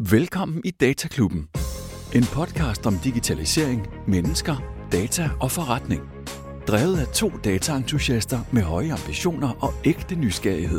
Velkommen i Dataklubben. En podcast om digitalisering, mennesker, data og forretning. Drevet af to dataentusiaster med høje ambitioner og ægte nysgerrighed.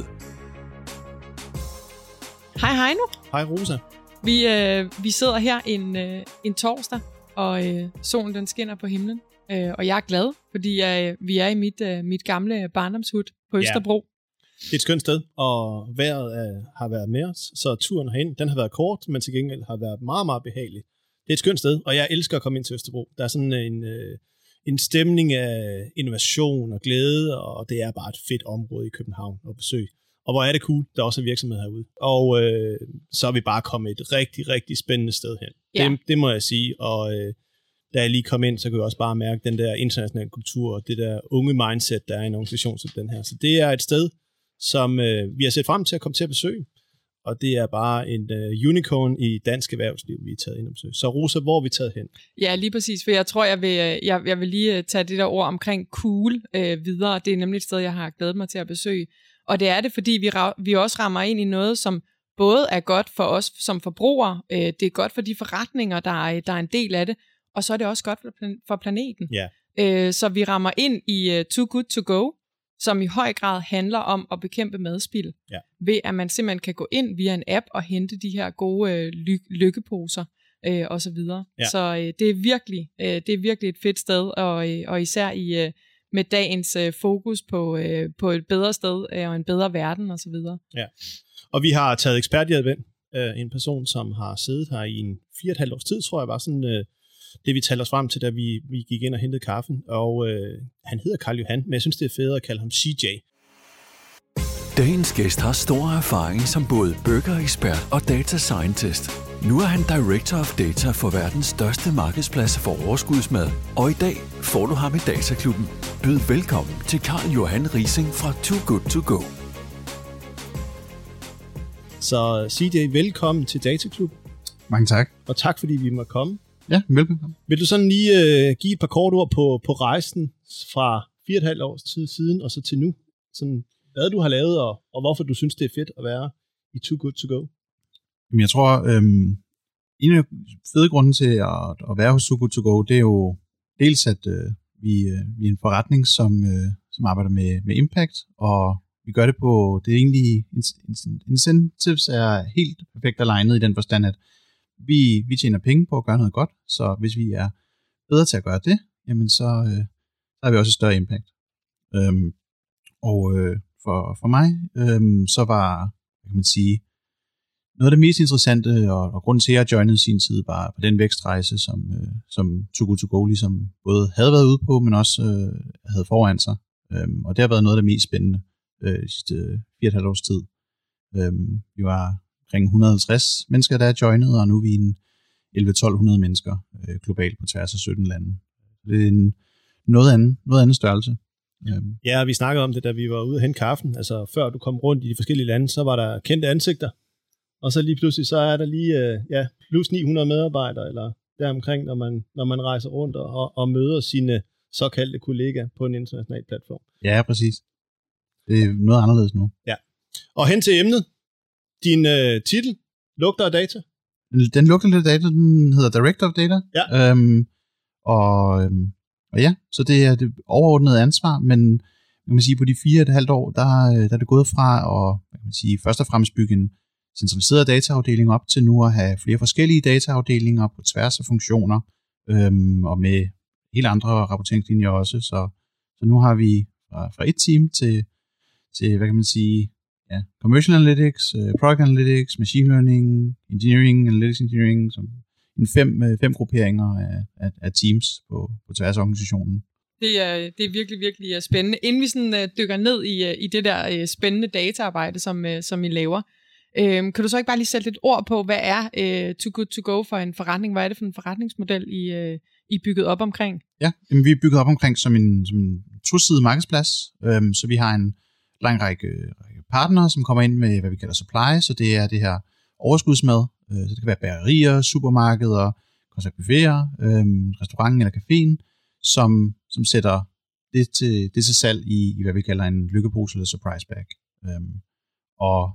Hej Heino. Hej Rosa. Vi sidder her en torsdag, og solen den skinner på himlen. Og jeg er glad, fordi vi er i mit gamle barndomshud på Østerbro. Det er et skønt sted, og vejret har været med os, så turen herhen, den har været kort, men til gengæld har været meget, meget behagelig. Det er et skønt sted, og jeg elsker at komme ind til Østerbro. Der er sådan en stemning af innovation og glæde, og det er bare et fedt område i København at besøge. Og hvor er det cool, der også er virksomhed herude. Og så er vi bare kommet et rigtig, rigtig spændende sted hen. Ja. Det må jeg sige, og da jeg lige kom ind, så kunne jeg også bare mærke den der internationale kultur, og det der unge mindset, der er i en organisation som den her. Så det er et sted, som vi har set frem til at komme til at besøge, og det er bare en unicorn i dansk erhvervsliv, vi er taget ind og besøge. Så Rosa, hvor er vi taget hen? Ja, lige præcis, for jeg tror, jeg vil lige tage det der ord omkring cool videre. Det er nemlig et sted, jeg har glædet mig til at besøge, og det er det, fordi vi også rammer ind i noget, som både er godt for os som forbrugere, det er godt for de forretninger, der er en del af det, og så er det også godt for planeten. Yeah. Så vi rammer ind i Too Good To Go, som i høj grad handler om at bekæmpe madspild, ved at man simpelthen kan gå ind via en app og hente de her gode lykkeposer og så videre. Ja. Så det er virkelig et fedt sted, og især med dagens fokus på et bedre sted og en bedre verden og så videre. Ja. Og vi har taget eksperthjælp ind, en person, som har siddet her i 4,5 års tid, tror jeg, var sådan det, vi talte os frem til, da vi gik ind og hentede kaffen. Og han hedder Karl Johan, men jeg synes, det er federe at kalde ham CJ. Dagens gæst har stor erfaring som både burger-ekspert og data scientist. Nu er han Director of Data for verdens største markedsplads for overskudsmad. Og i dag får du ham i Dataklubben. Byd velkommen til Karl Johan Riising fra Too Good To Go. Så CJ, velkommen til Dataklubben. Mange tak. Og tak, fordi vi måtte komme. Ja, velkommen. Vil du sådan lige give et par kort ord på rejsen fra 4,5 års tid siden og så til nu? Sådan, hvad du har lavet, og hvorfor du synes, det er fedt at være i Too Good To Go? Jamen, jeg tror, en af fede grunde til at være hos Too Good To Go, det er jo dels, at vi er en forretning, som arbejder med impact, og vi gør det på, det er egentlig, incentives er helt perfekt alignet i den forstand, at vi tjener penge på at gøre noget godt, så hvis vi er bedre til at gøre det, jamen så har vi også et større impact. For mig, så var, kan man sige, noget af det mest interessante, og grunden til, at jeg joinede sin tid, var på den vækstrejse, som Too Good To Go ligesom både havde været ude på, men også havde foran sig. Og det har været noget af det mest spændende de sidste 4,5 års tid. Vi var omkring 150 mennesker, der er joinet, og nu er vi en 1100-1200 mennesker globalt på tværs af 17 lande. Det er en noget anden størrelse. Ja, vi snakkede om det, da vi var ude og hente kaffen. Altså før du kom rundt i de forskellige lande, så var der kendte ansigter. Og så lige pludselig, så er der lige plus 900 medarbejdere, eller deromkring, når man rejser rundt og møder sine såkaldte kollegaer på en international platform. Ja, præcis. Det er noget anderledes nu. Ja. Og hen til emnet. Din titel, lugter af data? Den lugter lidt af data, den hedder Director of Data. Ja. Og ja, så det er det overordnede ansvar, men kan man sige, på de 4,5 år, der er det gået fra at, kan man sige, først og fremmest bygge en centraliseret dataafdeling op til nu at have flere forskellige dataafdelinger på tværs af funktioner, og med helt andre rapporteringslinjer også. Så nu har vi fra et team til hvad kan man sige, ja, commercial analytics, product analytics, machine learning, engineering, analytics engineering, som fem grupperinger af teams på tværs af organisationen. Det er virkelig, virkelig spændende. Inden vi sådan dykker ned i det der spændende dataarbejde, som I laver, kan du så ikke bare lige sætte lidt ord på, hvad er Too Good To Go for en forretning? Hvad er det for en forretningsmodel, I er bygget op omkring? Ja, vi er bygget op omkring som en tosidig markedsplads, så vi har en lang række partnere, som kommer ind med, hvad vi kalder supply, så det er det her overskudsmad, så det kan være bagerier, supermarkeder, koncertbuffeter, restauranten eller caféen, som sætter det til salg i, hvad vi kalder en lykkepose eller surprise bag. Og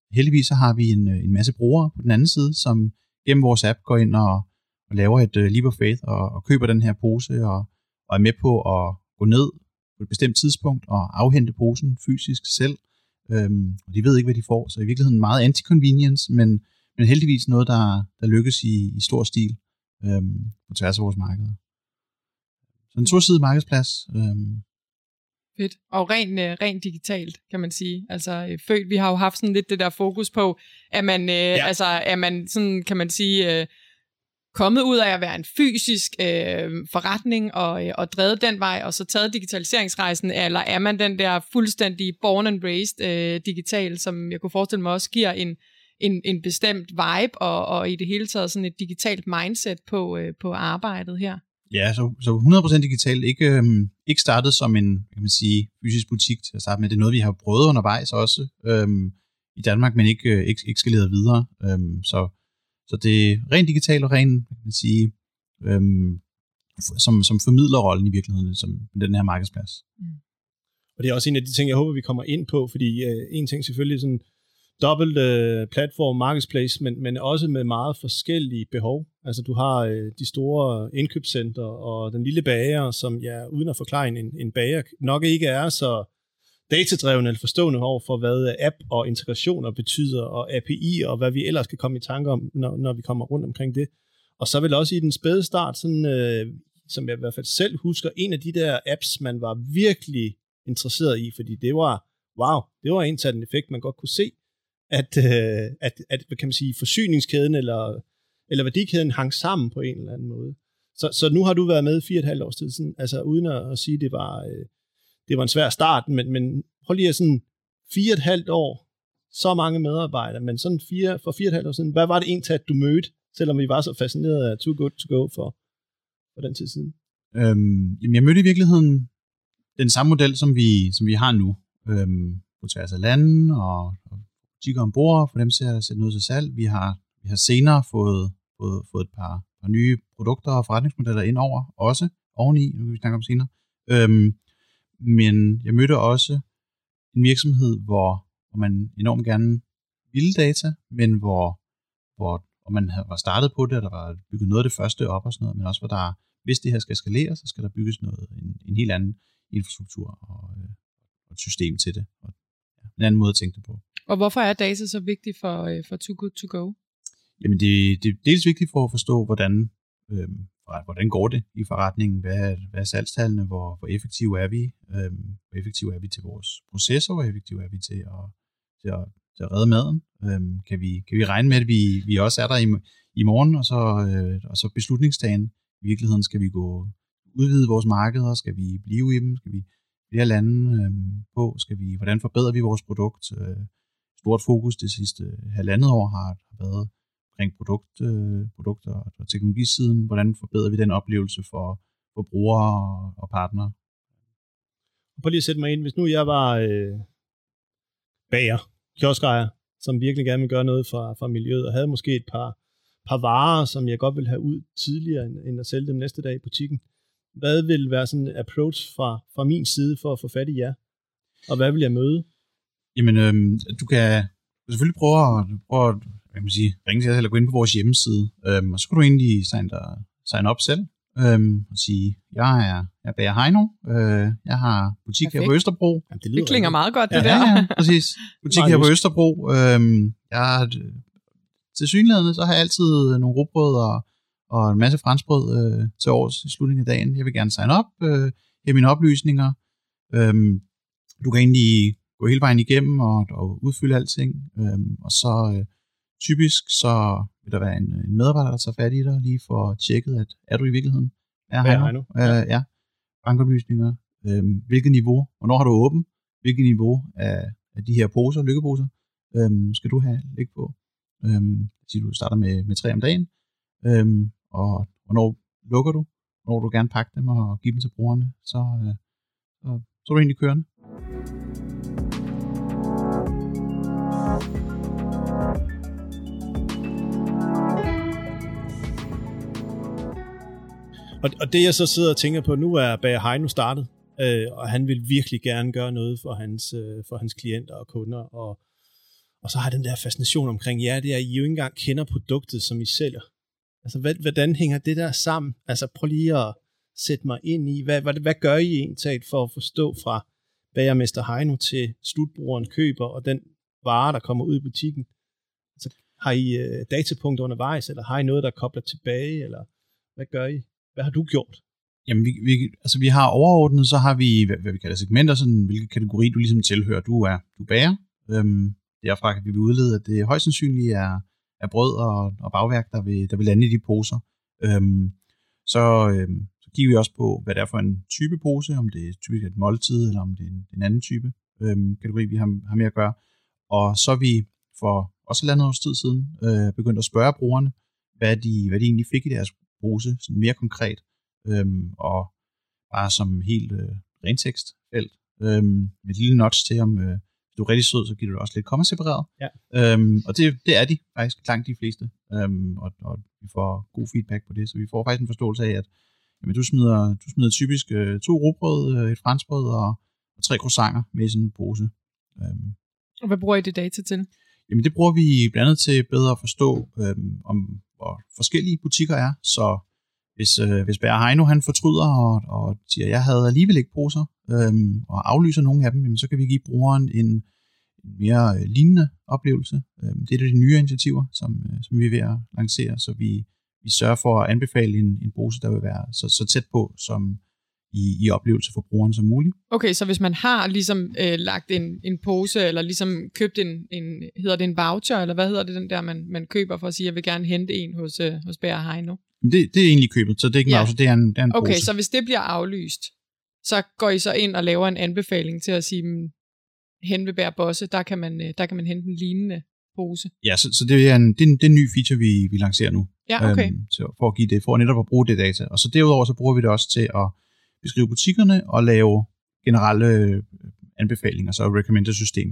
heldigvis så har vi en masse brugere på den anden side, som gennem vores app går ind og laver et leap of faith og køber den her pose og er med på at gå ned på et bestemt tidspunkt og afhente posen fysisk selv. Og de ved ikke, hvad de får, så i virkeligheden meget anti-convenience, men heldigvis noget, der lykkes i stor stil på tværs af vores markeder. Så en tosidig markedsplads. Fedt. Og rent digitalt, kan man sige. Altså, vi har jo haft sådan lidt det der fokus på, at man, er man sådan, kan man sige, kommet ud af at være en fysisk forretning og drevet den vej, og så taget digitaliseringsrejsen, eller er man den der fuldstændig born and raised digital, som jeg kunne forestille mig også giver en bestemt vibe, og i det hele taget sådan et digitalt mindset på arbejdet her? Ja, så 100% digitalt, ikke startet som en, kan man sige, fysisk butik til at starte med. Det er noget, vi har prøvet undervejs også i Danmark, men ikke skaleret videre. Så det er rent digitalt og rent, kan man sige, som formidlerrollen i virkeligheden, som den her markedsplads. Og det er også en af de ting, jeg håber, vi kommer ind på, fordi en ting selvfølgelig sådan dobbelt platform marketplace, men også med meget forskellige behov. Altså du har de store indkøbscenter og den lille bager, som uden at forklare en bager, nok ikke er så datadreven eller forstående over for, hvad app og integrationer betyder, og API, og hvad vi ellers kan komme i tanke om, når vi kommer rundt omkring det. Og så vil også i den spæde start, sådan, som jeg i hvert fald selv husker, en af de der apps, man var virkelig interesseret i, fordi det var en til en effekt, man godt kunne se, at hvad kan man sige, forsyningskæden eller værdikæden hang sammen på en eller anden måde. Så nu har du været med 4,5 års tid siden, altså uden at sige, det var en svær start, men prøv lige at sådan 4,5 år, så mange medarbejdere, men sådan for 4,5 år siden, hvad var det egentlig, at du mødte, selvom vi var så fascineret af Too Good To Go for den tid siden? Jamen jeg mødte i virkeligheden den samme model, som vi har nu, på tværs af landen og butikker ombord, for dem til at sætte noget til salg. Vi har senere fået et par nye produkter og forretningsmodeller ind over, også oveni, nu kan vi snakke om senere. Men jeg mødte også en virksomhed, hvor man enormt gerne ville data, men hvor man var startet på det, og der var bygget noget af det første op og sådan noget, men også hvor der, hvis det her skal eskalere, så skal der bygges en helt anden infrastruktur og et system til det, og en anden måde at tænke det på. Og hvorfor er data så vigtigt for Too Good To Go? Jamen det er dels vigtigt for at forstå, hvordan går det i forretningen, hvad er salgstallene, hvor effektive er vi, hvor effektive er vi til vores processer, hvor effektive er vi til at redde maden, kan vi regne med, at vi også er der i morgen, og så beslutningstagen. I virkeligheden skal vi udvide vores markeder, skal vi blive i dem, skal vi flere lande på, hvordan forbedrer vi vores produkt. Stort fokus det sidste 1,5 år har været omkring produkter og teknologisiden. Hvordan forbedrer vi den oplevelse for brugere og partnere? Prøv lige at sætte mig ind. Hvis nu jeg var bager, kioskejer, som virkelig gerne vil gøre noget fra miljøet, og havde måske et par varer, som jeg godt vil have ud tidligere, end at sælge dem næste dag i butikken. Hvad vil være sådan en approach fra min side for at få fat i jer? Og hvad vil jeg møde? Jamen, du kan selvfølgelig prøve at ringe til os eller gå ind på vores hjemmeside, og så kan du egentlig sign op selv og sige, jeg er Bager Heino, jeg har butik her på Østerbro. Jamen, det klinger meget godt, det der. Ja, præcis. Butik her på Østerbro. Til synligheden, så har jeg altid nogle rugbrød og en masse franskbrød til års i slutningen af dagen. Jeg vil gerne sign op, have mine oplysninger. Du kan egentlig gå hele vejen igennem og udfylde alting, og så typisk så vil der være en medarbejder, der tager fat i dig, lige for tjekket, at er du i virkeligheden? Heino. Ja. Bankoplysninger. Hvilket niveau? Hvornår har du åbent? Hvilket niveau af de her poser, lykkeposer, skal du have ligge på? Du starter med 3 om dagen, og hvornår lukker du? Hvornår du gerne pakke dem og give dem til brugerne? Så er du egentlig kørende. Og det jeg så sidder og tænker på, nu er Bager Heino startet, og han vil virkelig gerne gøre noget for hans klienter og kunder, Og så har den der fascination omkring, det er, at I jo ikke engang kender produktet, som I sælger. Altså, hvordan hænger det der sammen? Altså, prøv lige at sætte mig ind i, hvad gør I egentlig for at forstå fra bagermester Heino til slutbrugeren køber, og den vare, der kommer ud i butikken? Altså, har I datapunkter undervejs, eller har I noget, der kobler tilbage, eller hvad gør I? Hvad har du gjort? Jamen, vi har overordnet, så har vi, hvad vi kalder segmenter, sådan, hvilke kategori du ligesom tilhører. Du er bager. Derfra kan vi udlede, at det højst sandsynligt er brød og bagværk, der vil lande i de poser. Så kigger vi også på, hvad det er for en type pose, om det er typisk et måltid, eller om det er en anden type kategori, vi har med at gøre. Og så er vi for også halvandet års tid siden begyndt at spørge brugerne, hvad de egentlig fik i deres pose, sådan mere konkret, og bare som helt rentekstfelt, med et lille notch til, om du er rigtig sød, så giver du også lidt komma-separeret. Ja. Og det er de faktisk langt de fleste, og vi får god feedback på det, så vi får faktisk en forståelse af, at jamen, du smider typisk 2 rugbrød, et franskbrød og 3 croissanter med i sådan en pose. Og hvad bruger I det data til? Jamen det bruger vi blandt andet til bedre at forstå, om hvor forskellige butikker er. Så hvis Bager Heino han fortryder og siger, at jeg havde alligevel ikke poser, og aflyser nogle af dem, jamen, så kan vi give brugeren en mere lignende oplevelse. Det er de nye initiativer, som vi er ved at lancere, så vi sørger for at anbefale en pose, der vil være så tæt på som i oplevelse for brugeren som muligt. Okay, så hvis man har ligesom lagt en pose, eller ligesom købt hedder det en voucher, eller hvad hedder det den der, man køber for at sige, at jeg vil gerne hente en hos Bager Heino? Det er egentlig købet, så det er ikke en voucher, det er en pose. Okay, så hvis det bliver aflyst, så går I så ind og laver en anbefaling til at sige, hen ved Bager Bosse, der kan man hente en lignende pose. Ja, så det er en ny feature, vi lancerer nu. Ja, okay. For at give det, for netop at bruge det data. Og så derudover, så bruger vi det også til at beskrive butikkerne og lave generelle anbefalinger, så recommender system.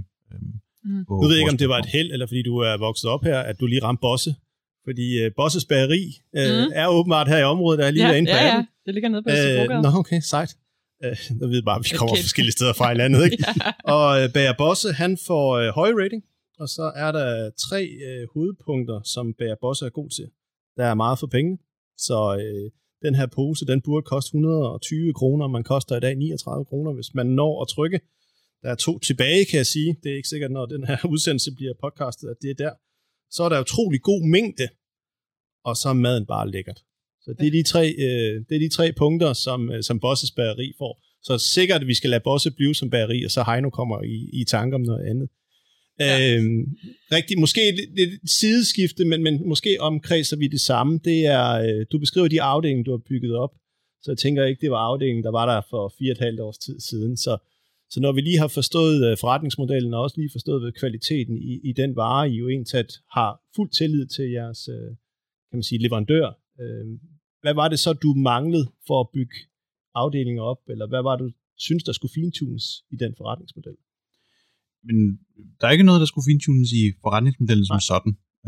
Nu ved jeg ikke, om det var et held, eller fordi du er vokset op her, at du lige ramte Bosse. Fordi Bosses Bageri er åbenbart her i området, der er lige derinde på anden. Ja, det ligger nede på Østerbrogade. Nå, okay, sejt. Jeg ved bare, at vi kommer forskellige steder fra i landet, ikke? Og Bager Bosse, han får høj rating, og så er der 3 hovedpunkter, som Bager Bosse er god til. Der er meget for penge, så den her pose, den burde koste 120 kroner, man koster i dag 39 kroner, hvis man når at trykke. Der er 2 tilbage, kan jeg sige. Det er ikke sikkert, når den her udsendelse bliver podcastet, at det er der. Så er der utrolig god mængde, og så er maden bare lækkert. Så det er de 3 punkter, som Bosses Bageri får. Så sikkert, at vi skal lade Bosse blive som bageri, og så Heino kommer i tanke om noget andet. Ja. Rigtig, måske lidt sideskifte, men måske omkredser vi det samme. Det er, du beskriver de afdelinger, du har bygget op, så jeg tænker ikke, det var afdelingen, der var der for 4,5 års tid siden. Så når vi lige har forstået forretningsmodellen, og også lige forstået kvaliteten i den vare, I jo egentlig har fuld tillid til jeres kan man sige, leverandør. Hvad var det så, du manglede for at bygge afdelinger op, eller hvad var det, du synes, der skulle fintunes i den forretningsmodel? Men der er ikke noget, der skulle fintunes i forretningsmodellen som sådan.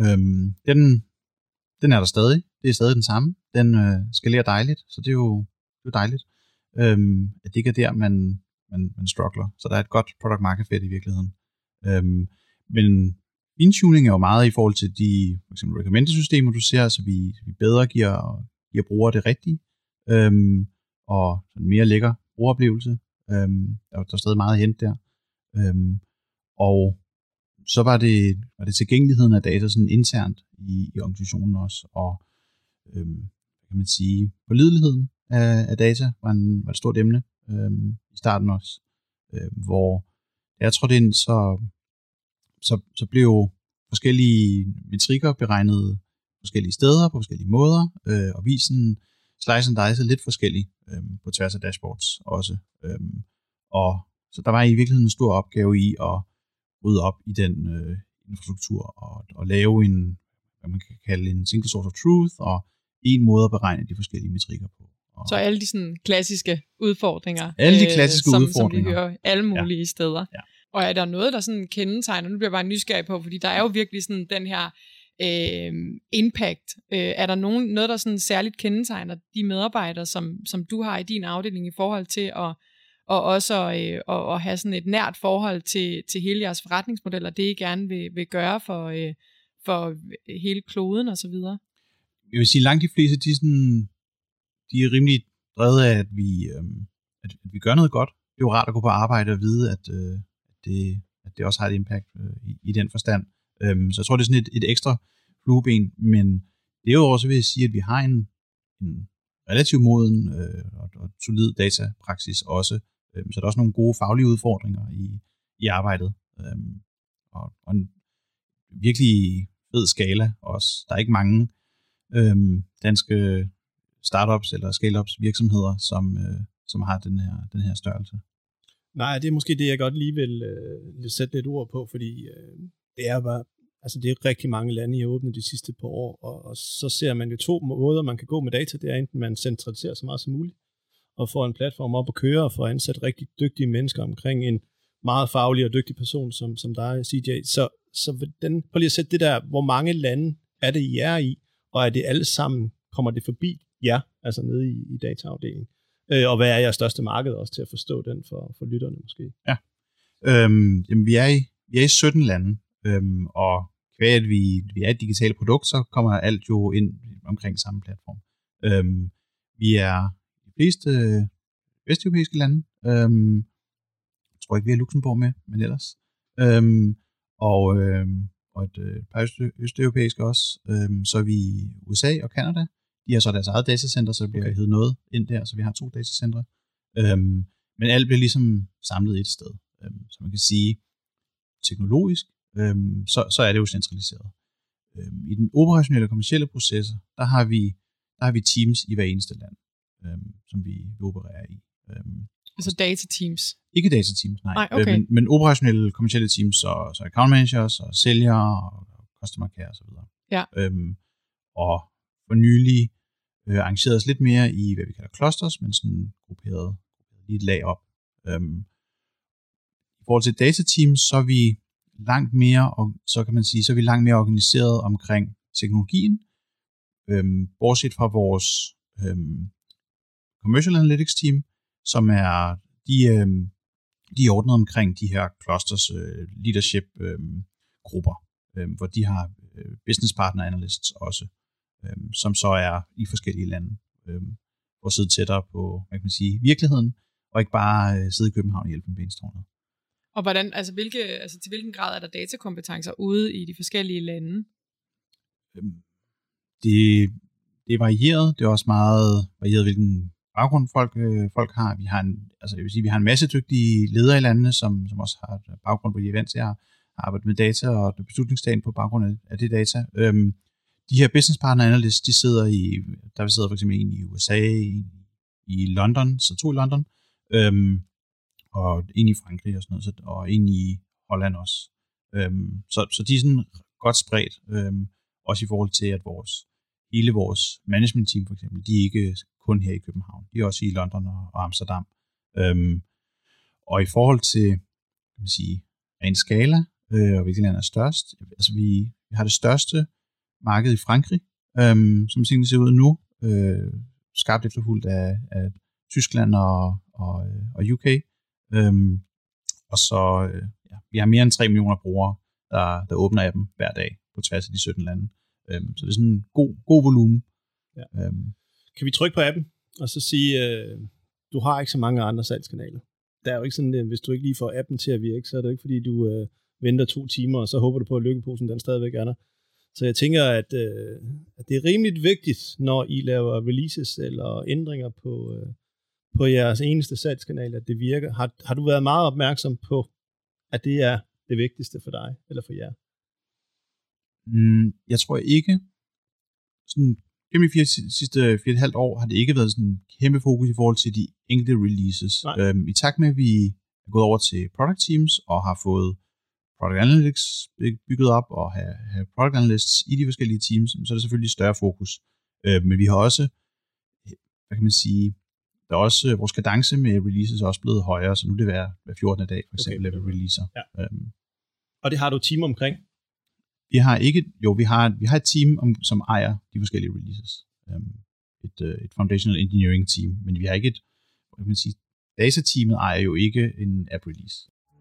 Den er der stadig. Det er stadig den samme. Den skalerer dejligt, så det er jo dejligt. At det ikke er der, man struggler. Så der er et godt product market fit i virkeligheden. Men fintuning er jo meget i forhold til de for eksempel recommender-systemer, du ser, så vi bedre giver brugere det rigtige, og en mere lækker brugeroplevelse. Der er stadig meget at hente der. Og så var det tilgængeligheden af data sådan internt i organisationen også, og kan man sige, pålideligheden af data var et stort emne i starten også, hvor jeg tror det så blev forskellige metrikker beregnet forskellige steder på forskellige måder, og visen slice and dice lidt forskellige på tværs af dashboards også. Og så der var i virkeligheden en stor opgave i at rydde op i den infrastruktur og lave hvad man kan kalde en single source of truth, og en måde at beregne de forskellige metrikker på. Så alle de sådan klassiske udfordringer, udfordringer, som vi hører alle mulige steder. Ja. Og er der noget, der sådan kendetegner, nu bliver jeg bare nysgerrig på, fordi der er jo virkelig sådan den her impact. Er der noget, der sådan særligt kendetegner de medarbejdere, som du har i din afdeling i forhold til og også at have sådan et nært forhold til hele jeres forretningsmodeller, det I gerne vil gøre for hele kloden og så videre? Jeg vil sige, langt de fleste, de er rimelig drevet af, at vi gør noget godt. Det er jo rart at gå på arbejde og vide, at det også har et impact i den forstand. Så jeg tror, det er sådan et ekstra flueben, men derudover så vil jeg sige, at vi har en relativt moden og solid datapraksis også. Så der er også nogle gode faglige udfordringer i arbejdet. Og en virkelig fed skala også. Der er ikke mange danske startups eller scale-ups virksomheder, som har den her størrelse. Nej, det er måske det, jeg godt lige vil sætte lidt ord på, fordi det er bare, altså det er rigtig mange lande, I har åbnet de sidste par år, og så ser man jo 2 måder, man kan gå med data. Det er enten, man centraliserer så meget som muligt, og får en platform op at køre, og får ansat rigtig dygtige mennesker omkring en meget faglig og dygtig person, som dig, CJ. Så prøv lige at sætte det der, hvor mange lande er det, I er i, og er det alle sammen, kommer det forbi jer, altså nede i dataafdelingen? Og hvad er jeres største marked også til at forstå den for lytterne måske? Ja, jamen, vi er i 17 lande, og kvæg at vi er et digitalt produkt, så kommer alt jo ind omkring samme platform. Vi er de fleste vesteuropæiske lande. Jeg tror ikke, vi har Luxembourg med, men ellers. Og et par østeuropæiske også. Så er vi i USA og Canada. De har så deres eget datacenter, så bliver heddet noget ind der, så vi har 2 datacentre. Men alt bliver ligesom samlet et sted. Så man kan sige, teknologisk, så er det jo centraliseret. I den operationelle og kommercielle processer, der har vi teams i hver eneste land, som vi opererer i. Altså datateams? Ikke datateams, nej. Okay. Men operationelle kommercielle teams, så account managers og sælgere og customer care osv. Ja. Og for nylig arrangeret os lidt mere i, hvad vi kalder clusters, men sådan grupperet lige et lag op. I forhold til datateams, så er vi langt mere, og så kan man sige, så er vi langt mere organiseret omkring teknologien, bortset fra vores commercial analytics team, som er de er ordnet omkring de her clusters leadership grupper, hvor de har business partner analysts også, som så er i forskellige lande, for at sidde tættere på, hvad kan man sige, virkeligheden, og ikke bare sidde i København i Elfenbenstårnet. Og hvordan, til hvilken grad er der datakompetencer ude i de forskellige lande? Det er varieret. Det er også meget varieret, hvilken baggrund folk har. Vi har en masse dygtige ledere i landene, som også har baggrund på de events, jeg har arbejdet med data og beslutningstagen på baggrund af det data. De her business partner analysts, de sidder der sidder for eksempel en i USA, i London, så 2 i London, og en i Frankrig og sådan noget, og en i Holland også. Så de er sådan godt spredt, også i forhold til, at hele vores management team for eksempel, de er ikke kun her i København, de er også i London og Amsterdam. Og i forhold til, kan man sige, en skala, og hvilket land er størst, altså vi har det største marked i Frankrig, som tingene ser ud nu, skarpt efterfulgt af Tyskland og UK. Og så vi har mere end 3 millioner brugere, der åbner appen hver dag på tværs af de 17 lande. Så det er sådan en god volumen. Ja. Kan vi trykke på appen og så sige, du har ikke så mange andre salgskanaler. Der er jo ikke sådan, hvis du ikke lige får appen til at virke, så er det ikke fordi, du venter 2 timer, og så håber du på, at lykkeposen den stadigvæk er der. Så jeg tænker, at det er rimeligt vigtigt, når I laver releases eller ændringer på jeres eneste salgskanal, at det virker. Har du været meget opmærksom på, at det er det vigtigste for dig eller for jer? Jeg tror ikke. Sådan, gennem de sidste 4,5 år har det ikke været sådan en kæmpe fokus i forhold til de enkelte releases. I takt med, at vi er gået over til product teams og har fået product analytics bygget op og have product analysts i de forskellige teams, så er det selvfølgelig større fokus. Men vi har også, hvad kan man sige, der er også vores kadence med releases er også blevet højere, så nu er det hver 14. dag for eksempel, at vi releaser. Ja. Og det har du team omkring? Vi har et team, som ejer de forskellige releases. Et foundational engineering team, men vi har ikke et, hvad kan man sige, datateamet ejer jo ikke en app release.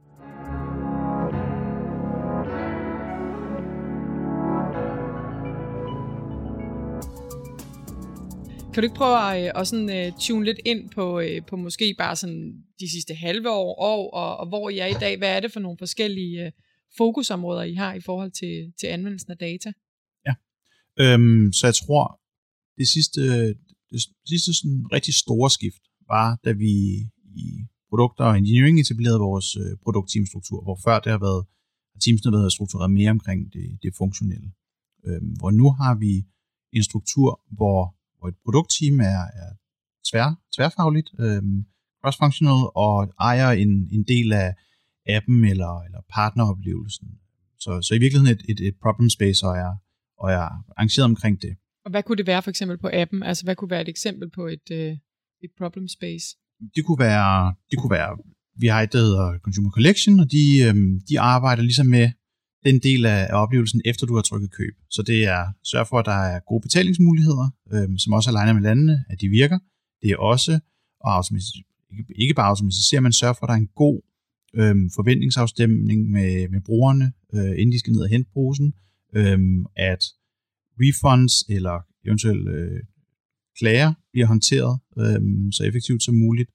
Kan du ikke prøve at sådan, tune lidt ind på måske bare sådan de sidste halve år, og hvor I er i dag? Hvad er det for nogle forskellige fokusområder, I har i forhold til anvendelsen af data? Ja, så jeg tror, det sidste sådan rigtig store skift var, da vi i produkter og engineering etablerede vores produktteamstruktur, hvor før det har været, teamsene har været struktureret mere omkring det funktionelle. Hvor nu har vi en struktur, hvor et produktteam er tværfagligt, cross-functional, og ejer en del af appen eller partneroplevelsen. Så i virkeligheden et problem space, og er arrangeret omkring det. Og hvad kunne det være for eksempel på appen? Altså hvad kunne være et eksempel på et problem space? Det kunne være, vi har et, der hedder Consumer Collection, og de arbejder ligesom med den del af oplevelsen, efter du har trykket køb. Så det er sørge for, at der er gode betalingsmuligheder, som også aligner med landene, at de virker. Det er også at ikke bare automatisere, men sørge for, at der er en god forventningsafstemning med brugerne, inden de skal ned og hente posen, at refunds eller eventuelt klager bliver håndteret så effektivt som muligt.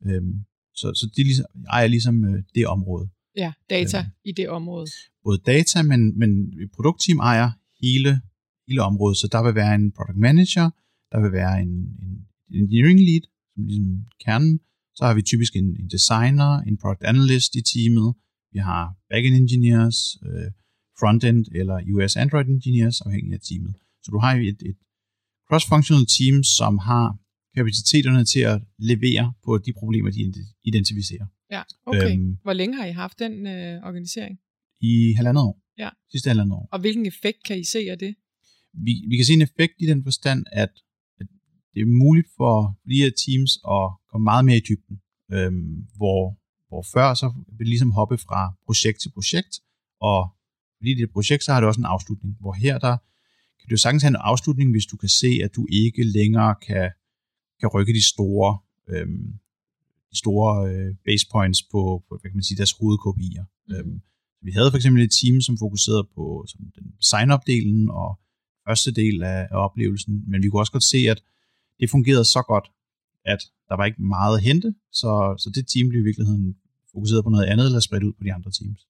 Så de ejer ligesom det område. Ja, data i det område. Både data, men produktteam ejer hele området, så der vil være en product manager, der vil være en engineering lead, som ligesom kernen, så har vi typisk en designer, en product analyst i teamet, vi har backend engineers, frontend eller US Android engineers, afhængig af teamet. Så du har jo et cross-functional team, som har kapaciteterne til at levere på de problemer, de identificerer. Ja, okay. Hvor længe har I haft den organisering? I 1,5 år. Ja. Sidste 1,5 år. Og hvilken effekt kan I se af det? Vi kan se en effekt i den forstand, at det er muligt for de her teams at komme meget mere i dybden. Hvor før så vil det ligesom hoppe fra projekt til projekt, og fordi det er et projekt, så har det også en afslutning. Hvor her der kan du sagtens have en afslutning, hvis du kan se, at du ikke længere kan rykke de store base points på hvad kan man sige, deres hovedkopier. Vi havde for eksempel et team, som fokuserede på den sign-up-delen og første del af oplevelsen, men vi kunne også godt se, at det fungerede så godt, at der var ikke meget at hente, så det team blev i virkeligheden fokuseret på noget andet, eller spredt ud på de andre teams.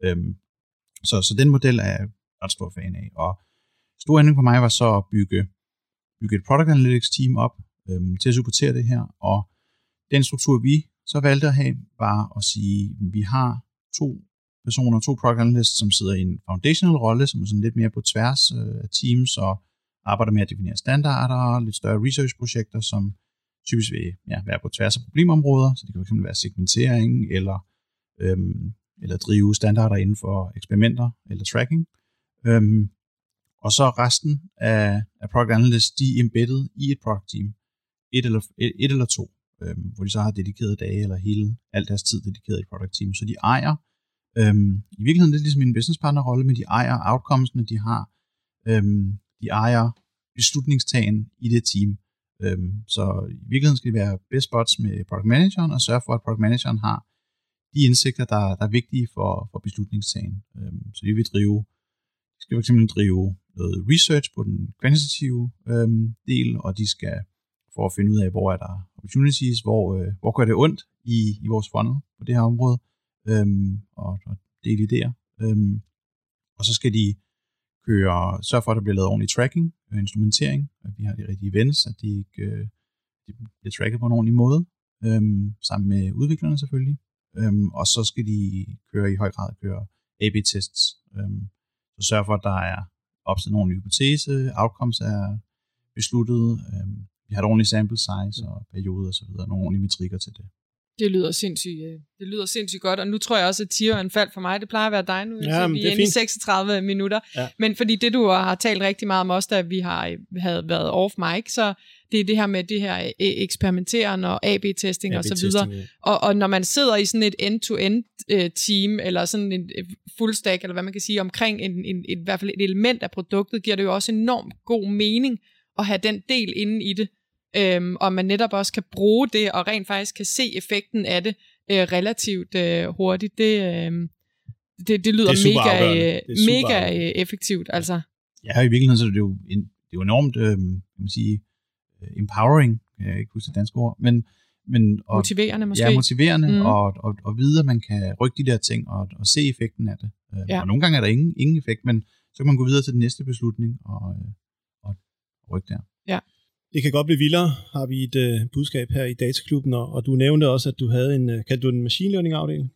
Så den model er jeg ret stor fan af. Og stor ændring for mig var så at bygge et product analytics team op til at supportere det her, og den struktur, vi så valgte at have, var at sige, at vi har to product analysts, som sidder i en foundational rolle, som er sådan lidt mere på tværs af teams, og arbejder med at definere standarder, lidt større research-projekter, som typisk vil være på tværs af problemområder, så det kan fx være segmentering, eller drive standarder inden for eksperimenter, eller tracking. Og så resten af product analysts, de er embedded i et product team, et eller to, hvor de så har dedikeret dage, eller al deres tid dedikeret i et product team, så de ejer i virkeligheden lidt ligesom en business partner rolle, men de ejer outcomesene, de ejer beslutningstagen i det team. Så i virkeligheden skal det være best buds med product manageren, og sørge for, at product manageren har de indsigter, der er vigtige for beslutningstagen. Så de skal for eksempel drive noget research på den kvantitative del, og de skal for at finde ud af, hvor er der opportunities, hvor gør det ondt i vores funnel på det her område, og dele idéer. Og så skal de sørge for, at der bliver lavet ordentlig tracking og instrumentering, at vi har de rigtige events, at de bliver tracket på en ordentlig måde, sammen med udviklerne selvfølgelig. Og så skal de i høj grad køre A/B-tests, så sørge for, at der er opsat en ordentlig hypotese, outcomes er besluttet, vi har et ordentligt sample size og periode og så videre, nogle ordentlige metrikker til det. Det lyder sindssygt godt, og nu tror jeg også, at tieren faldt for mig. Det plejer at være dig nu, ja, vi er inde i 36 minutter. Ja. Men fordi det, du har talt rigtig meget om, også da vi havde været off mic, så det er det her med det her eksperimenteren og AB-testing og så videre. Ja. Og når man sidder i sådan et end-to-end team, eller sådan en full stack, eller hvad man kan sige, omkring i hvert fald et element af produktet, giver det jo også enormt god mening at have den del inde i det. og man netop også kan bruge det, og rent faktisk kan se effekten af det relativt hurtigt. Det lyder mega effektivt. Altså. Ja, i virkeligheden så er det jo enormt, kan man sige, empowering, jeg kan ikke huske det danske ord, men motiverende måske. Ja, motiverende, og vide, at man kan rykke de der ting, og se effekten af det. Og nogle gange er der ingen effekt, men så kan man gå videre til den næste beslutning, og rykke der. Ja. Det kan godt blive vildere, har vi et budskab her i Dataklubben, og du nævnte også, at du havde en machine learning afdeling.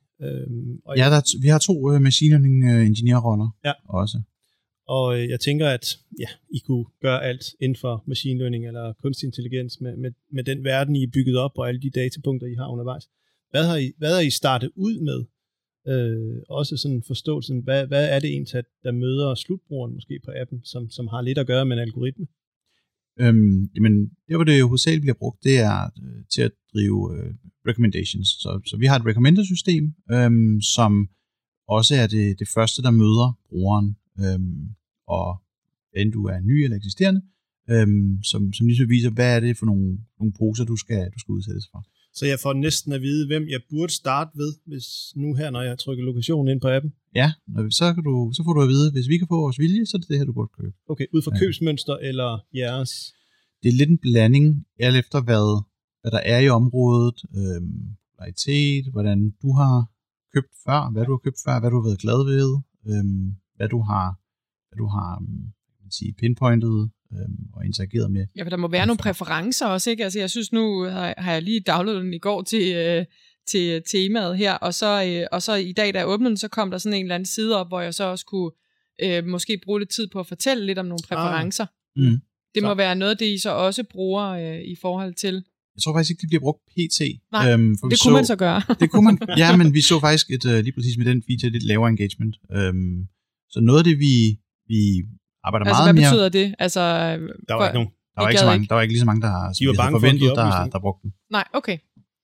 Vi har 2 machine learning ingeniørroller også. Og jeg tænker, at I kunne gøre alt inden for machine learning eller kunstig intelligens med den verden, I er bygget op, og alle de datapunkter, I har undervejs. Hvad har I startet ud med? Også sådan forståelsen, hvad er det egentlig, der møder slutbrugeren måske på appen, som har lidt at gøre med en algoritme? Jamen, der hvor det jo hovedsageligt bliver brugt, det er til at drive recommendations. Så vi har et recommender-system, som også er det første, der møder brugeren, og enten du er ny eller eksisterende, som ligesom viser, hvad er det for nogle poser, du skal udsættes for. Så jeg får næsten at vide, hvem jeg burde starte ved, hvis nu her, når jeg trykker lokationen ind på appen? Ja, så får du at vide, hvis vi kan få vores vilje, så er det her, du burde købe. Okay, ud fra købsmønster eller jeres? Det er lidt en blanding, alt efter hvad der er i området, varietet, hvordan du har købt før, hvad du har købt før, hvad du har været glad ved, hvad du har pinpointet og interageret med. Ja, for der må være nogle præferencer også, ikke? Altså, jeg synes nu, har jeg lige downloadet den i går til temaet her, og så i dag, da jeg åbnede den, så kom der sådan en eller anden side op, hvor jeg så også kunne måske bruge lidt tid på at fortælle lidt om nogle præferencer. Det må være noget, det I så også bruger i forhold til. Jeg tror faktisk ikke, det bliver brugt pt. Nej, det kunne man så gøre. Det kunne man, ja, men vi så faktisk lige præcis med den feature, lidt lavere engagement. Så noget af det, vi arbejder meget hvad mere... Hvad betyder det? Altså, der var ikke nogen. Der var ikke lige så mange, der forventet, der brugte den. Nej, okay.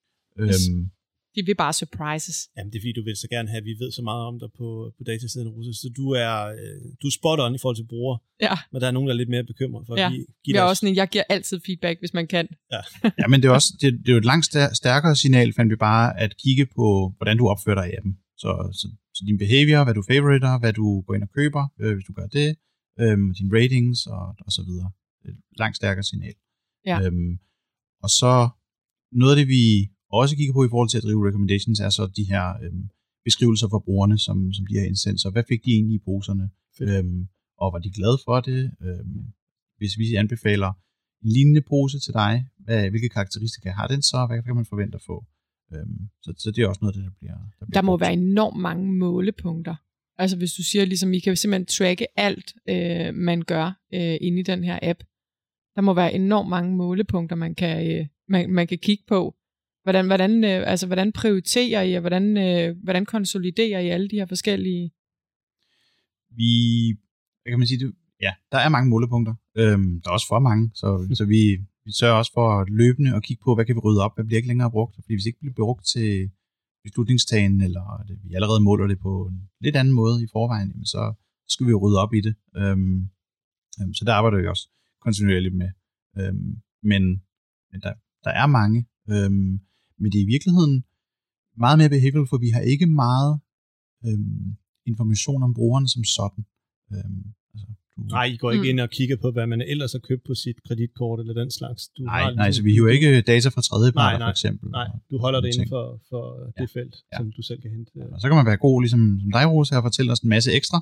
De vil bare surprises. Jamen, det er fordi, du vil så gerne have, at vi ved så meget om dig på datasiden af Russe. Så du er spot on i forhold til brugere. Ja. Men der er nogen, der er lidt mere bekymret for at give jeg er også jeg giver altid feedback, hvis man kan. Ja, ja, men det er også det er jo et langt stærkere signal, fandt vi bare, at kigge på, hvordan du opfører dig i appen. Så din behavior, hvad du favoriter, hvad du går ind og køber, hvis du gør det, dine ratings og så videre. Et langt stærkere signal. Ja. Og så noget af det, vi også kigger på i forhold til at drive recommendations, er så de her beskrivelser for brugerne, som de har indsendt. Så hvad fik de egentlig i poserne? Og var de glade for det? Hvis vi anbefaler en lignende pose til dig, hvilke karakteristika har den så? Hvad kan man forvente at få? Så det er også noget, der bliver der må være enormt mange målepunkter. Altså hvis du siger, ligesom I kan simpelthen tracke alt, man gør inde i den her app. Der må være enormt mange målepunkter, man kan kigge på. Hvordan prioriterer I, og hvordan konsoliderer I alle de her forskellige? Hvad kan man sige, der er mange målepunkter. Der er også for mange, så vi sørger også for løbende at kigge på, hvad kan vi rydde op, hvad bliver ikke længere brugt. Fordi hvis ikke det bliver brugt til beslutningstagen, eller vi allerede måler det på en lidt anden måde i forvejen, så skal vi jo rydde op i det. Så der arbejder vi også kontinuerligt med. Men der er mange. Men det er i virkeligheden meget mere behavioral, for vi har ikke meget information om brugerne som sådan. Nej, I går ikke ind og kigger på, hvad man ellers har købt på sit kreditkort eller den slags. Nej, så vi hiver ikke data fra tredjeparter, for eksempel. Nej, du holder det inden for det felt, som du selv kan hente. Ja, og så kan man være god, ligesom dig, Rosa, og fortælle os en masse ekstra,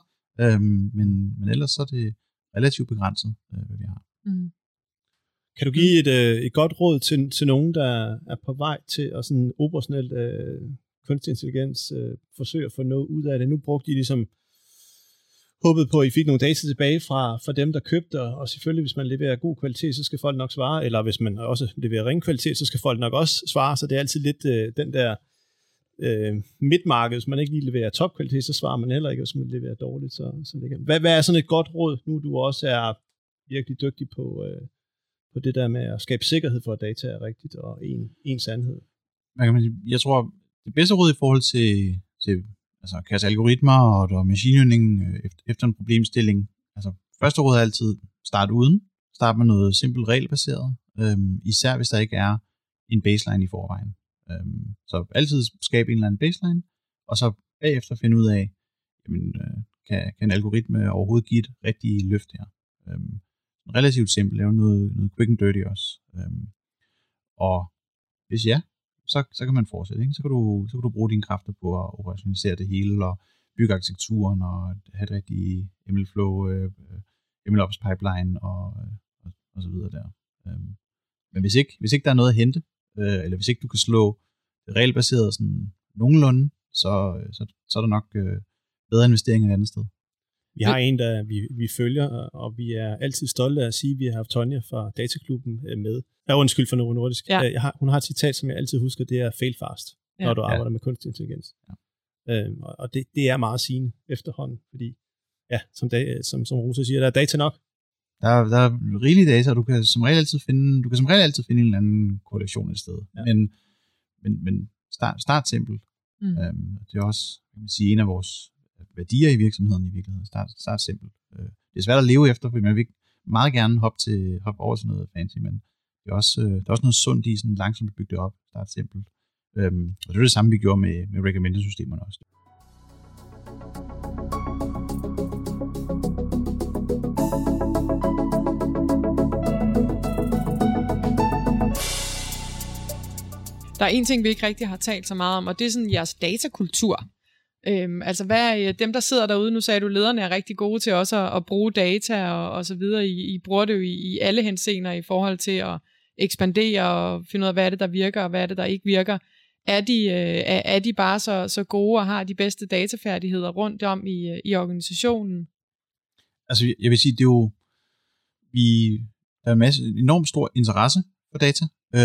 men ellers så er det relativt begrænset, hvad vi har. Kan du give et godt råd til nogen, der er på vej til at sådan operationelt kunstig intelligens forsøge at få noget ud af det? Nu brugte I ligesom håbet på, at I fik nogle data tilbage fra dem, der købte, og selvfølgelig, hvis man leverer god kvalitet, så skal folk nok svare, eller hvis man også leverer ringe kvalitet, så skal folk nok også svare, så det er altid lidt den der midtmarked. Hvis man ikke lige leverer topkvalitet, så svarer man heller ikke, hvis man leverer dårligt. Så ligger. Hvad er sådan et godt råd, nu du også er virkelig dygtig på det der med at skabe sikkerhed for, at data er rigtigt, og en sandhed? Jeg tror, det bedste råd i forhold til altså kasse algoritmer og machine learning efter en problemstilling. Altså første råd er altid start med noget simpelt regelbaseret. især hvis der ikke er en baseline i forvejen. Så altid skabe en eller anden baseline, og så bagefter finde ud af, jamen, kan en algoritme overhovedet give et rigtigt løft her. Relativt simpelt, lave noget quick and dirty også. Og hvis ja, så kan man fortsætte. Ikke? Så kan du bruge dine kræfter på at operationalisere det hele, og bygge arkitekturen, og have et rigtigt MLflow, MLOps pipeline, og så videre der. Men hvis ikke der er noget at hente, eller hvis ikke du kan slå det regelbaseret sådan nogenlunde, så er der nok bedre investeringer et andet sted. Vi har en, der vi følger, og vi er altid stolte af at sige, at vi har haft Tonja fra Dataklubben med. Undskyld for Novo Nordisk. Ja. Hun har et citat, som jeg altid husker, det er fail fast, når du arbejder med kunstig intelligens. Ja. Og det er meget sigende efterhånden, fordi som Rosa siger, der er data nok. Der er rigelige data, og du kan som regel altid finde en eller anden korrelation et sted. Ja. Men start simpelt. Det er også, kan man sige, en af vores værdier i virksomheden i virkeligheden. Start simpelt. Det er svært at leve efter, fordi man vil meget gerne hoppe over til noget fancy, men der er også noget sundt i sådan langsomt at bygge det op. Start simpelt. Og det er det samme, vi gjorde med recommender-systemerne også. Der er en ting, vi ikke rigtig har talt så meget om, og det er sådan jeres datakultur. Altså hvad dem, der sidder derude, nu sagde du, lederne er rigtig gode til også at bruge data og så videre. I bruger det jo i alle henseender i forhold til at ekspandere og finde ud af, hvad er det, der virker, og hvad er det, der ikke virker. Er de bare så gode og har de bedste datafærdigheder rundt om i organisationen? Altså jeg vil sige, det er jo, der er en masse enormt stor interesse for data,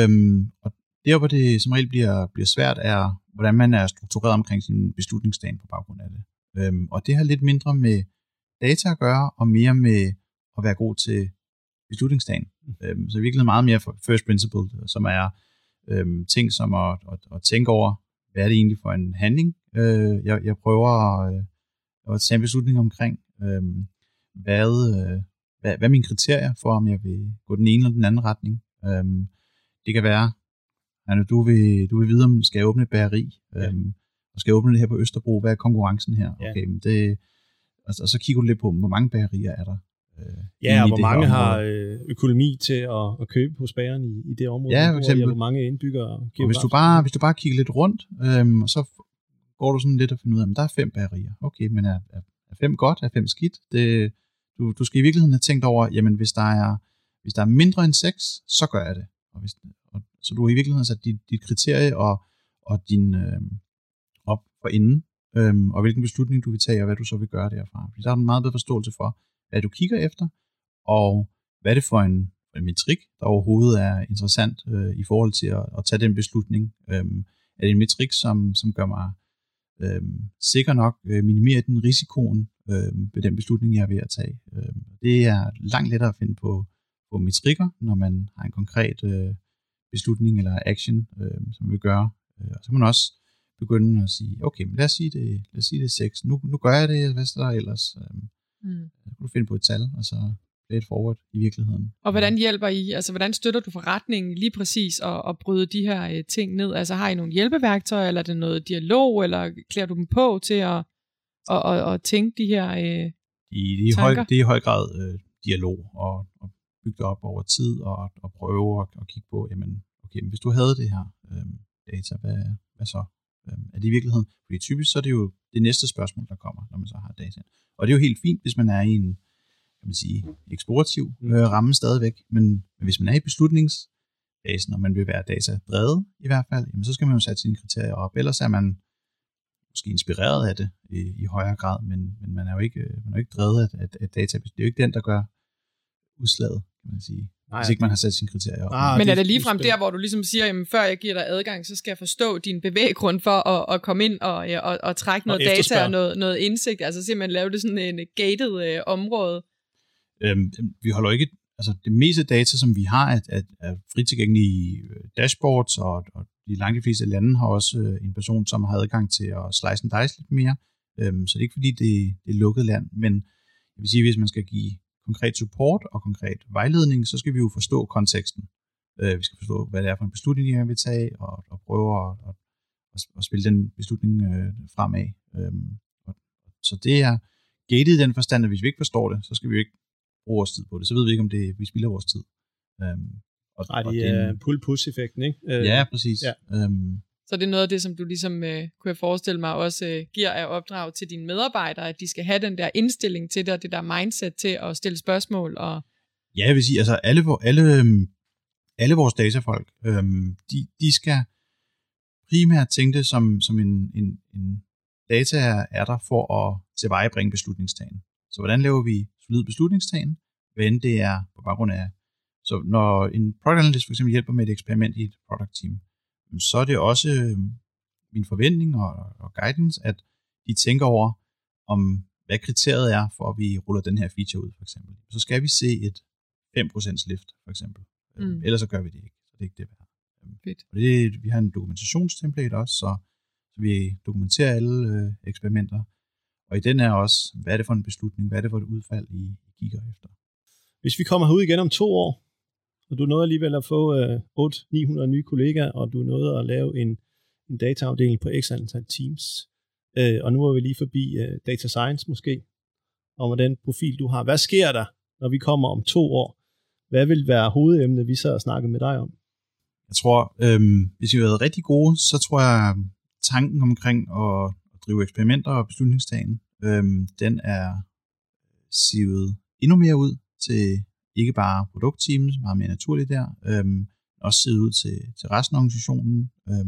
og der, hvor det som regel bliver svært, er, hvordan man er struktureret omkring sin beslutningsdagen på baggrund af det. Og det har lidt mindre med data at gøre, og mere med at være god til beslutningsdagen. Så virkelig meget mere for first principle, som er ting som at tænke over, hvad er det egentlig for en handling, jeg prøver at tage en beslutning omkring. Hvad er mine kriterier for, om jeg vil gå den ene eller den anden retning. Det kan være, at du vil vide, om skal jeg åbne et bageri, og skal jeg åbne det her på Østerbro, hvad er konkurrencen her? Okay, men og så kigger du lidt på, hvor mange bagerier er der. Og hvor mange har økonomi til at købe hos bageren i det område, for eksempel, hvor mange indbyggere. Og hvis du bare kigger lidt rundt, så går du sådan lidt og finder ud af, at der er 5 bagerier. Okay, men er 5 godt, er 5 skidt? Du skal i virkeligheden have tænkt over, jamen hvis der er mindre end 6, så gør jeg det. Så du har i virkeligheden sat dit kriterie og din op for inden, og hvilken beslutning du vil tage, og hvad du så vil gøre derfra. Fordi der er en meget bedre forståelse for, hvad du kigger efter, og hvad er det for en metrik, der overhovedet er interessant i forhold til at tage den beslutning. Er det en metrik, som gør mig sikker nok, minimere den risikoen ved den beslutning, jeg er ved at tage. Det er langt lettere at finde på metrikker, når man har en konkret beslutning eller action, som vi gør. Og så kan man også begynde at sige, okay, men lad os sige det er 6. Nu gør jeg det, hvad der ellers? Så kan du finde på et tal, og så play it forward i virkeligheden. Og hvordan hjælper I, altså hvordan støtter du forretningen lige præcis at bryde de her ting ned? Altså har I nogle hjælpeværktøjer, eller er det noget dialog, eller klæder du dem på til at tænke de her tanker? Det er i høj grad dialog, og bygge det op over tid, og prøve at kigge på, jamen, okay, men hvis du havde det her data, hvad så? Er det i virkeligheden? Fordi typisk så er det jo det næste spørgsmål, der kommer, når man så har data. Og det er jo helt fint, hvis man er i en, kan man sige, eksplorativ ramme stadigvæk, men hvis man er i beslutningsfasen, og man vil være datadrevet i hvert fald, jamen, så skal man jo sætte sine kriterier op. Ellers er man måske inspireret af det i højere grad, men man er jo ikke drevet af data. Det er jo ikke den, der gør udslaget, kan man sige. Hvis ikke man har sat sine kriterier op. Men er det ligefrem der, hvor du ligesom siger, jamen før jeg giver dig adgang, så skal jeg forstå din bevæggrund for at komme ind og trække noget data og noget indsigt, altså simpelthen lave det sådan en gated område? Vi holder ikke, altså det meste data, som vi har, er fritilgængelige dashboards, og de langt de fleste lande har også en person, som har adgang til at slice and dice lidt mere, så det er ikke fordi, det er lukket land, men jeg vil sige, hvis man skal give konkret support og konkret vejledning, så skal vi jo forstå konteksten. Vi skal forstå, hvad det er for en beslutning, jeg vil tage, og prøve at spille den beslutning fremad. Så det er gated i den forstand, at hvis vi ikke forstår det, så skal vi jo ikke bruge vores tid på det. Så ved vi ikke, om vi spilder vores tid. Det er pull-push-effekten, ikke? Ja, præcis. Ja. Så det er noget af det, som du ligesom, kunne jeg forestille mig, også giver af opdrag til dine medarbejdere, at de skal have den der indstilling til det, og det der mindset til at stille spørgsmål. Og ja, jeg vil sige, altså alle vores datafolk, de skal primært tænke det som en data er der for at tilvejebringe beslutningstagen. Så hvordan laver vi solid beslutningstagen, hvad end det er på baggrund af. Så når en product analyst for eksempel hjælper med et eksperiment i et product team, så er det også min forventning og guidance, at de tænker over, om hvad kriteriet er, for at vi ruller den her feature ud, for eksempel. Så skal vi se et 5% lift, for eksempel. Ellers så gør vi det ikke. Så det er ikke det værd. Og vi har en dokumentationstemplate også, så vi dokumenterer alle eksperimenter. Og i den er også, hvad er det for en beslutning, hvad er det for et udfald, I kigger efter. Hvis vi kommer herud igen om 2 år, og du nåede alligevel at få 800-900 nye kollegaer, og du nåede at lave en dataafdeling på x antal teams, og nu er vi lige forbi data science måske, og med den profil du har. Hvad sker der, når vi kommer om 2 år? Hvad vil være hovedemnet, vi så har snakket med dig om? Jeg tror, hvis vi har været rigtig gode, så tror jeg, tanken omkring at drive eksperimenter og beslutningstagen, den er sivet endnu mere ud til ikke bare produktteams, meget mere naturligt der, også sivet ud til resten af organisationen,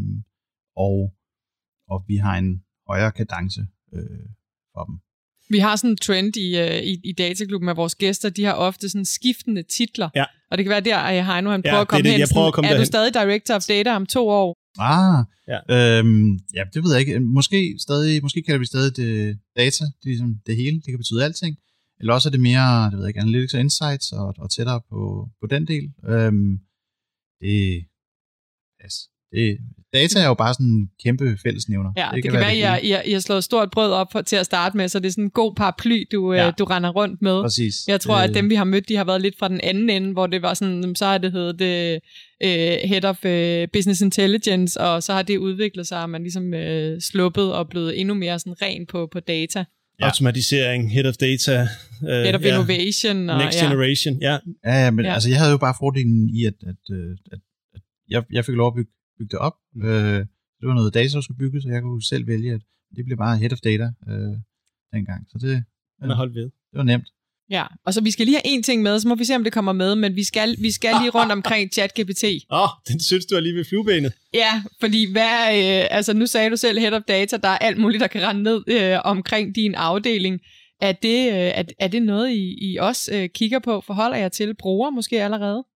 og vi har en højere kadence for dem. Vi har sådan en trend i Dataklubben af vores gæster, de har ofte sådan skiftende titler, ja. Og det kan være der, at Heino han prøver at komme hen. Er du stadig Director of Data om 2 år? Ja, det ved jeg ikke. Måske kalder vi stadig det data, det er ligesom det hele, det kan betyde alting. Eller også er det mere, det ved jeg ikke, analytics og insights og tættere på den del. Data er jo bare sådan en kæmpe fællesnævner. Ja, det kan være, at I har slået stort brød op til at starte med, så det er sådan en god paraply, du render rundt med. Præcis. Jeg tror, at dem, vi har mødt, de har været lidt fra den anden ende, hvor det var sådan, så har det heddet Head of Business Intelligence, og så har det udviklet sig, og man ligesom sluppet og blevet endnu mere sådan ren på data. Ja. Automatisering, Head of Data. Head of Innovation. Og, Next Generation, Ja, men altså, jeg havde jo bare fordelen i, at jeg fik lov at bygge det op. Det var noget data, der skulle bygges, så jeg kunne selv vælge, at det blev bare Head of Data dengang. Så det holdt ved. Det var nemt. Ja, og så vi skal lige have en ting med, så må vi se, om det kommer med, men vi skal lige rundt omkring ChatGPT. Den synes du er lige ved fluebenet. Ja, fordi nu sagde du selv Head of Data, der er alt muligt, der kan rende ned omkring din afdeling. Er det noget, I også kigger på? Forholder jer til bruger måske allerede?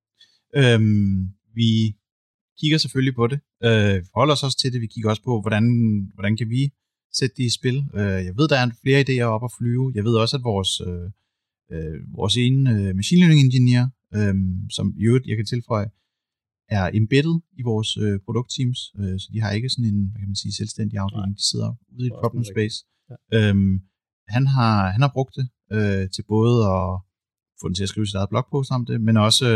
Vi kigger selvfølgelig på det. Vi forholder os også til det. Vi kigger også på, hvordan kan vi sætte det i spil. Jeg ved, der er flere idéer op at flyve. Jeg ved også, at vores ene machine learning engineer, som i øvrigt, jeg kan tilføje, er embedded i vores produktteams, så de har ikke sådan en, hvad kan man sige, selvstændig afdeling. De sidder ude i problem space. Ja. Han har brugt det til både at få den til at skrive sit eget blogpost om det, men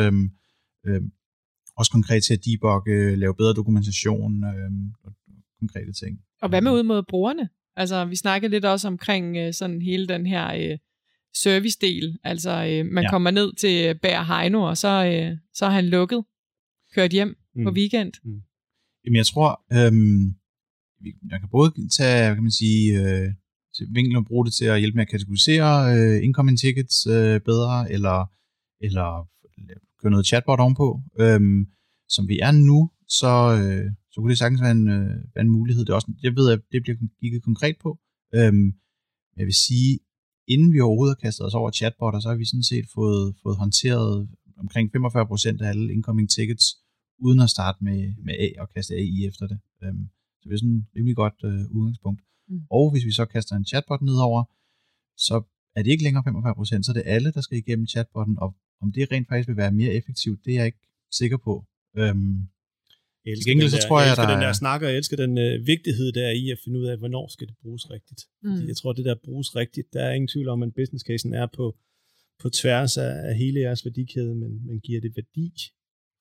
også konkret til at debugge, lave bedre dokumentation og konkrete ting. Og hvad med ud mod brugerne? Altså, vi snakkede lidt også omkring sådan hele den her service-del. Altså, man kommer ned til Bær Heino, og så er han lukket, kørt hjem på weekend. Jamen, jeg tror, jeg kan både tage, kan man sige, vinklen og bruge det til at hjælpe med at kategorisere incoming tickets bedre, eller køre noget chatbot ovenpå. Som vi er nu, så kunne det sagtens være en mulighed. Det er også, jeg ved, at det bliver kigget konkret på. Jeg vil sige, inden vi overhovedet har kastet os over chatbotter, så har vi sådan set fået håndteret omkring 45% af alle incoming tickets, uden at starte med A og kaste AI efter det. Så det er sådan et rimelig godt udgangspunkt. Og hvis vi så kaster en chatbot nedover, så er det ikke længere 45%, så er det alle, der skal igennem chatbotten, og om det rent faktisk vil være mere effektivt, det er jeg ikke sikker på. Jeg elsker den der snak, og jeg elsker den vigtighed, der er i at finde ud af, hvornår skal det bruges rigtigt. Fordi jeg tror, det der bruges rigtigt, der er ingen tvivl om, at business casen er på tværs af hele jeres værdikæde, men giver det værdi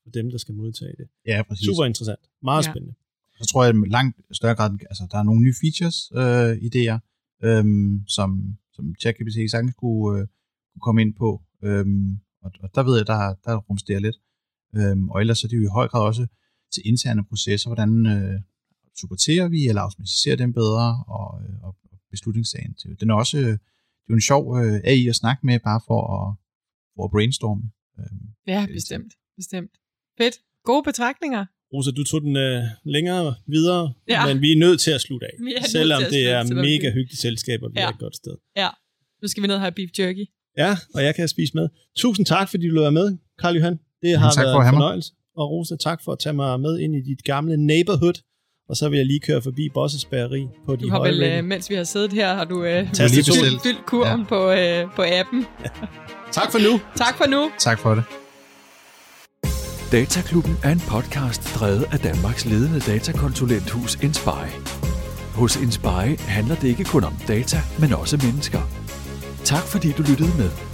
for dem, der skal modtage det. Ja, præcis. Super interessant. Meget spændende. Så tror jeg, at langt større grad, altså der er nogle nye features, idéer, som ChatGPT sagtens kunne komme ind på. Og der ved jeg, der rumsterer lidt. Og ellers er det jo i høj grad også til interne processer, hvordan supporterer vi eller automatiserer dem bedre, og beslutningssagen til. Den er også det er jo en sjov AI at snakke med, bare for at brainstorme. Ja, bestemt. Fedt. Gode betragtninger. Rosa, du tog den længere videre, men vi er nødt til at slutte af. Selvom det er mega hyggeligt selskab, og vi er et godt sted. Ja, nu skal vi ned og have beef jerky. Ja, og jeg kan spise med. Tusind tak, fordi du løber med, Karl Johan. Det har været en fornøjelse. Og Rosa, tak for at tage mig med ind i dit gamle neighborhood. Og så vil jeg lige køre forbi Bosses Bageri på de høje vægge. Mens vi har siddet her, har du fyldt kurven på appen. Tak for nu. Tak for det. Dataklubben er en podcast drevet af Danmarks ledende datakonsulenthus Inspire. Hos Inspire handler det ikke kun om data, men også mennesker. Tak fordi du lyttede med.